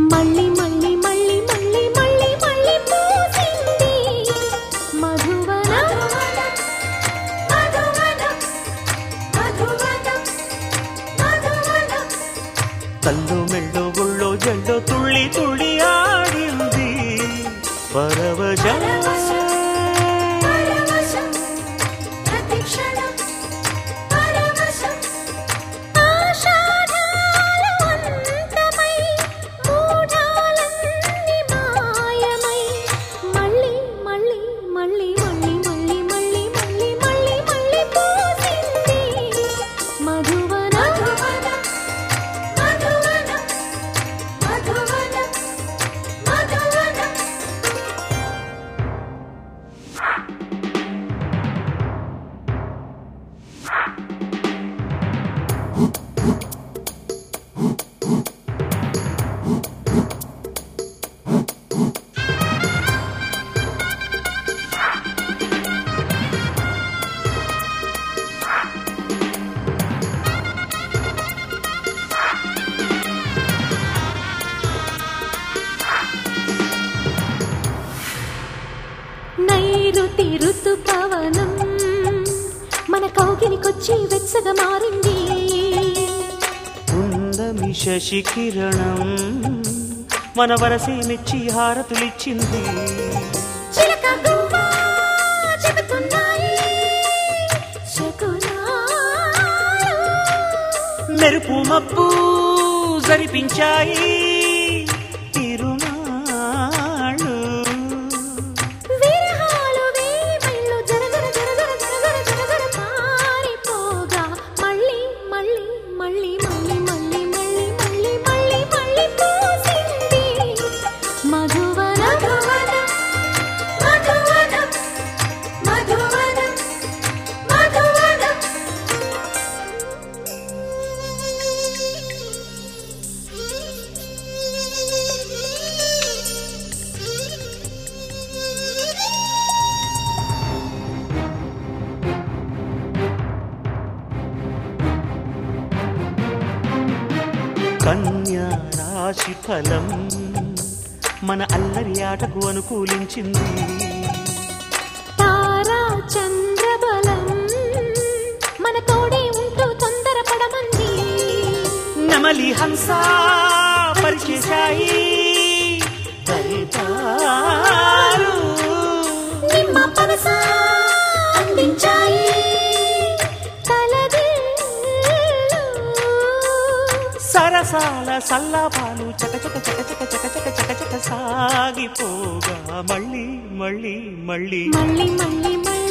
మళ్ళీ మళ్ళీ మళ్ళీ మళ్ళీ మళ్ళీ మళ్ళీ పూసింది మధువనం మధువనం మధువనం మధువనం కల్లో మెళ్ళో గుళ్ళో జల్లో తుళ్ళి తుళ్ళి ఆడింది పరవశం నైరుతి ఋతుపవనం మన కౌగిలికొచ్చి వెచ్చగా మారింది పున్నమి శశి కిరణం మన వరసే మెచ్చి హారతులిచ్చింది చిలక గువ్వ చెబుతున్నాయి శకునాలు మెరుపు మబ్బు జరిపించాయి తిరునాళ్ళు విరహాలు వేమళ్ళు జరజర జరజర జరజర జరజర పారిపోగా మళ్ళీ మళ్ళీ మళ్ళీ మళ్ళీ మళ్ళీ మళ్ళీ మళ్ళీ మళ్ళీ మళ్ళీ పూసింది మధువనం మధువనం మధువనం మధువనం కన్యా రాశి ఫలం మన అల్లరి ఆటకు అనుకూలించింది తారా చంద్రబలం మన తోడే ఉంటూ తొందరపడమంది నమలి హంస పరిచేశాయి ఫలితాలు. నిమ్మ పనస అందించాయి కలదిల్లు సరసాల సల్లాపాలు చకచక చకచక చకచక చకచక సాగిపోగా మళ్ళీ మళ్ళీ మళ్ళీ మళ్ళీ మళ్ళీ మళ్ళీ